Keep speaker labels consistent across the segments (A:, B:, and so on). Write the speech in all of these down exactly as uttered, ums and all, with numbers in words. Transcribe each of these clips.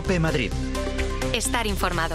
A: COPE Madrid.
B: Estar informado.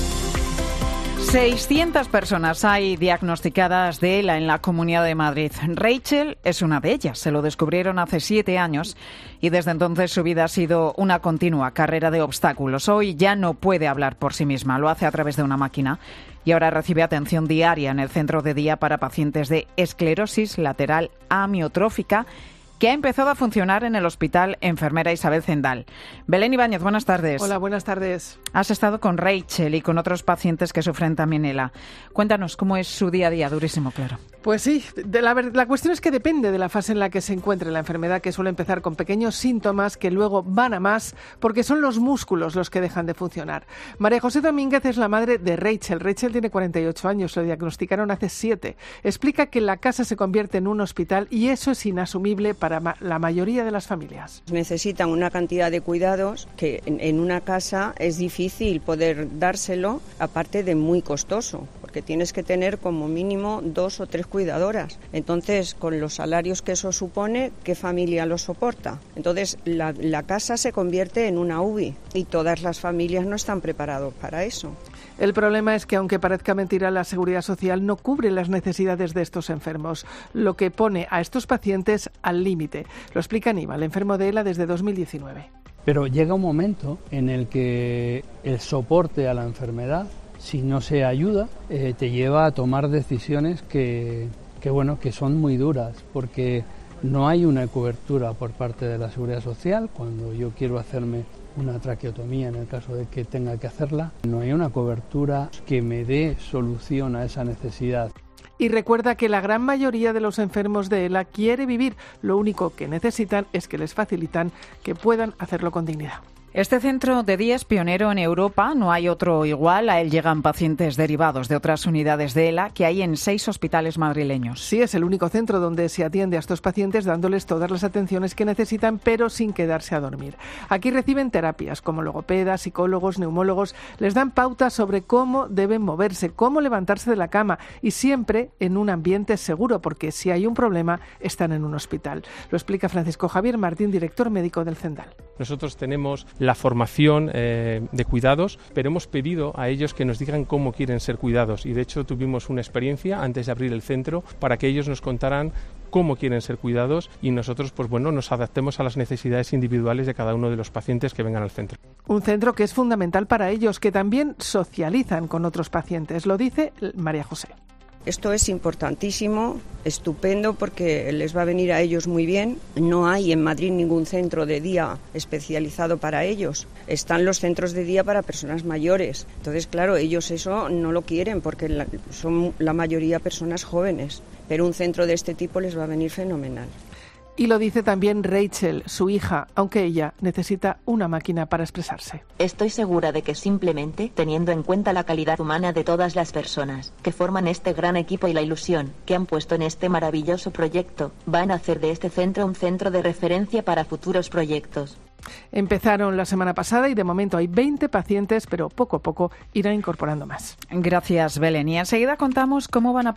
C: seiscientas personas hay diagnosticadas de ELA en la Comunidad de Madrid. Rachel es una de ellas. Se lo descubrieron hace siete años y desde entonces su vida ha sido una continua carrera de obstáculos. Hoy ya no puede hablar por sí misma, lo hace a través de una máquina y ahora recibe atención diaria en el centro de día para pacientes de esclerosis lateral amiotrófica, que ha empezado a funcionar en el Hospital Enfermera Isabel Zendal. Belén Ibáñez, buenas tardes.
D: Hola, buenas tardes.
C: Has estado con Rachel y con otros pacientes que sufren también ELA. Cuéntanos cómo es su día a día, durísimo, claro.
D: Pues sí, de la, la cuestión es que depende de la fase en la que se encuentre la enfermedad, que suele empezar con pequeños síntomas que luego van a más, porque son los músculos los que dejan de funcionar. María José Domínguez es la madre de Rachel. Rachel tiene cuarenta y ocho años, lo diagnosticaron hace siete. Explica que la casa se convierte en un hospital y eso es inasumible para ma- la mayoría de las familias.
E: Necesitan una cantidad de cuidados que en, en una casa es difícil poder dárselo, aparte de muy costoso, porque tienes que tener como mínimo dos o tres cuidadoras. Entonces, con los salarios que eso supone, ¿qué familia lo soporta? Entonces, la, la casa se convierte en una U B I y todas las familias no están preparadas para eso.
D: El problema es que, aunque parezca mentira, la Seguridad Social no cubre las necesidades de estos enfermos, lo que pone a estos pacientes al límite. Lo explica Aníbal, enfermo de ELA desde dos mil diecinueve.
F: Pero llega un momento en el que el soporte a la enfermedad, si no se ayuda, eh, te lleva a tomar decisiones que, que, bueno, que son muy duras, porque no hay una cobertura por parte de la Seguridad Social. Cuando yo quiero hacerme una traqueotomía, en el caso de que tenga que hacerla, no hay una cobertura que me dé solución a esa necesidad.
D: Y recuerda que la gran mayoría de los enfermos de ELA quiere vivir. Lo único que necesitan es que les facilitan que puedan hacerlo con dignidad.
C: Este centro de día es pionero en Europa, no hay otro igual. A él llegan pacientes derivados de otras unidades de ELA que hay en seis hospitales madrileños.
D: Sí, es el único centro donde se atiende a estos pacientes dándoles todas las atenciones que necesitan, pero sin quedarse a dormir. Aquí reciben terapias como logopedas, psicólogos, neumólogos. Les dan pautas sobre cómo deben moverse, cómo levantarse de la cama y siempre en un ambiente seguro, porque si hay un problema están en un hospital. Lo explica Francisco Javier Martín, director médico del Zendal.
G: Nosotros tenemos la formación eh, de cuidados, pero hemos pedido a ellos que nos digan cómo quieren ser cuidados y de hecho tuvimos una experiencia antes de abrir el centro para que ellos nos contaran cómo quieren ser cuidados y nosotros pues bueno nos adaptemos a las necesidades individuales de cada uno de los pacientes que vengan al centro.
D: Un centro que es fundamental para ellos, que también socializan con otros pacientes, lo dice María José.
E: Esto es importantísimo, estupendo, porque les va a venir a ellos muy bien. No hay en Madrid ningún centro de día especializado para ellos. Están los centros de día para personas mayores. Entonces, claro, ellos eso no lo quieren porque la, son la mayoría personas jóvenes. Pero un centro de este tipo les va a venir fenomenal.
D: Y lo dice también Rachel, su hija, aunque ella necesita una máquina para expresarse.
H: Estoy segura de que simplemente, teniendo en cuenta la calidad humana de todas las personas que forman este gran equipo y la ilusión que han puesto en este maravilloso proyecto, van a hacer de este centro un centro de referencia para futuros proyectos.
D: Empezaron la semana pasada y de momento hay veinte pacientes, pero poco a poco irán incorporando más.
C: Gracias, Belén. Y enseguida contamos cómo van a